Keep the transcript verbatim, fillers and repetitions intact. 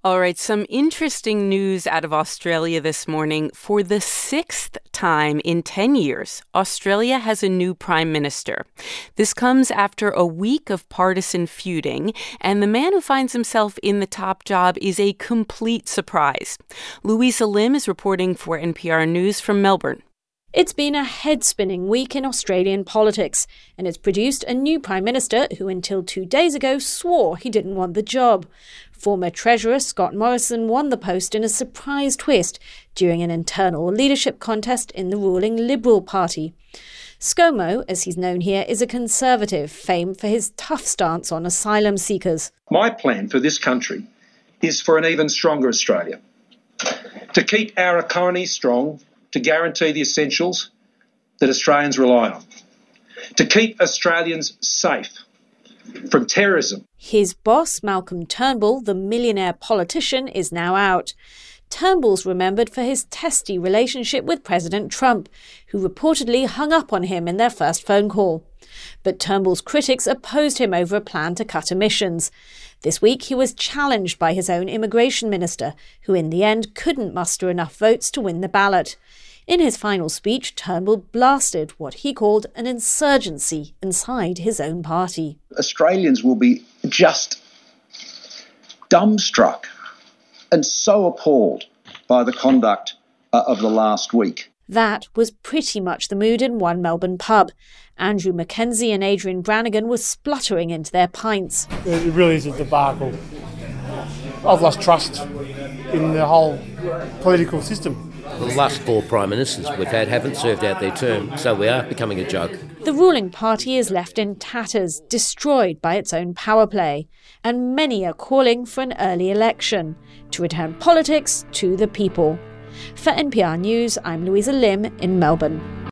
All right, some interesting news out of Australia this morning. For the sixth time in ten years, Australia has a new prime minister. This comes after a week of partisan feuding, and the man who finds himself in the top job is a complete surprise. Louisa Lim is reporting for N P R News from Melbourne. It's been a head-spinning week in Australian politics, and it's produced a new Prime Minister who until two days ago swore he didn't want the job. Former Treasurer Scott Morrison won the post in a surprise twist during an internal leadership contest in the ruling Liberal Party. ScoMo, as he's known here, is a Conservative, famed for his tough stance on asylum seekers. My plan for this country is for an even stronger Australia. To keep our economy strong, to guarantee the essentials that Australians rely on, to keep Australians safe from terrorism. His boss, Malcolm Turnbull, the millionaire politician, is now out. Turnbull's remembered for his testy relationship with President Trump, who reportedly hung up on him in their first phone call. But Turnbull's critics opposed him over a plan to cut emissions. This week he was challenged by his own immigration minister, who in the end couldn't muster enough votes to win the ballot. In his final speech, Turnbull blasted what he called an insurgency inside his own party. Australians will be just dumbstruck and so appalled by the conduct uh, of the last week. That was pretty much the mood in one Melbourne pub. Andrew Mackenzie and Adrian Brannigan were spluttering into their pints. It really is a debacle. I've lost trust in the whole political system. The last four prime ministers we've had haven't served out their term, so we are becoming a joke. The ruling party is left in tatters, destroyed by its own power play, and many are calling for an early election to return politics to the people. For N P R News, I'm Louisa Lim in Melbourne.